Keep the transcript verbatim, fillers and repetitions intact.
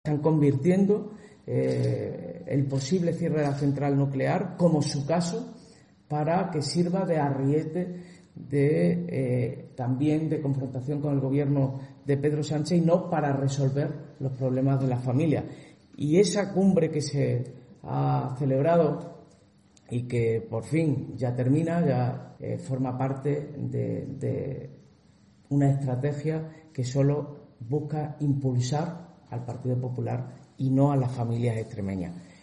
Están convirtiendo eh, el posible cierre de la central nuclear, como su caso, para que sirva de arriete de, eh, también de confrontación con el gobierno de Pedro Sánchez y no para resolver los problemas de las familias. Y esa cumbre que se ha celebrado y que por fin ya termina, ya eh, forma parte de, de una estrategia que solo busca impulsar al Partido Popular y no a las familias extremeñas.